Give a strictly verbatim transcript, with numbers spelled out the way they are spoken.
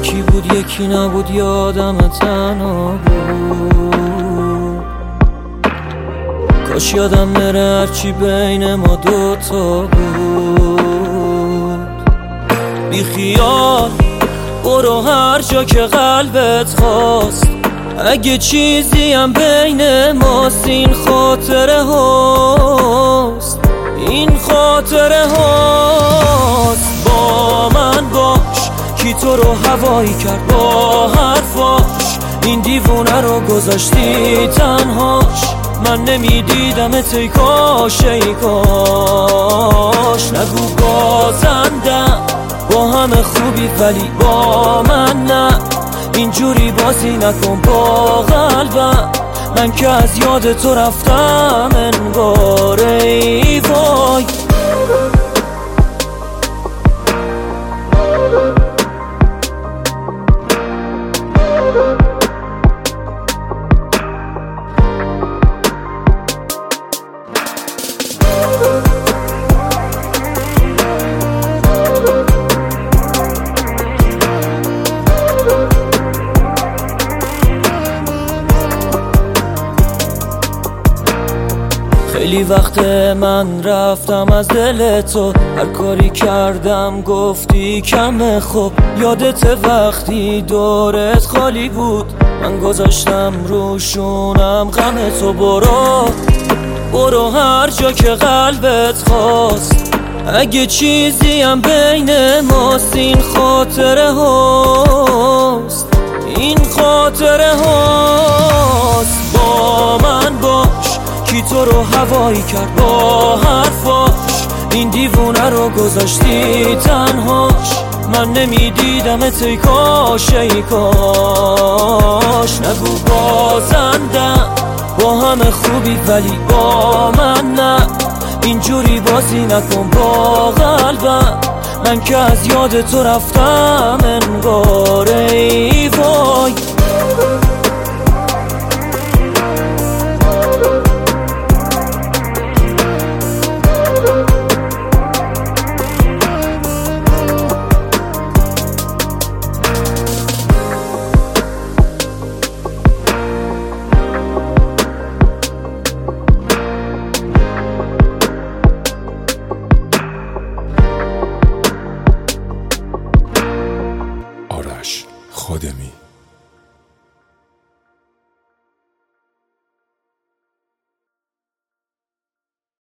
یکی بود یکی نبود، یادم تنها بود. کاش یادم نره هرچی بین ما دوتا بود. بی خیال برو هر جا که قلبت خواست، اگه چیزی هم بین ماست این خاطره هاست، این خاطره هاست. با من باش کی تو رو هوایی کرد با حرفاش، این دیوونه رو گذاشتی تنهاش. من نمیدیدمت ای کاش ای کاش. نگو بازندم با همه خوبی ولی با من نه، اینجوری بازی نکن با قلبم. من که از یاد تو رفتم انگار ای وای. خیلی وقت من رفتم از دل تو، هر کاری کردم گفتی کمه. خب یادت وقتی دورت خالی بود، من گذاشتم روشونم غم تو. برو برو هر جا که قلبت خواست، اگه چیزی هم بین ماست این خاطره هاست، این خاطره هاست. با من باش کی تو رو هوایی کرد با حرفاش، این دیوونه رو گذاشتی تنهاش. من نمیدیدمت ای کاش ای کاش. نگو بازندم با همه خوبی ولی با من نه، اینجوری بازی نکن با قلبم. من که از یاد تو رفتم انگار ای وای. آرش خادمی.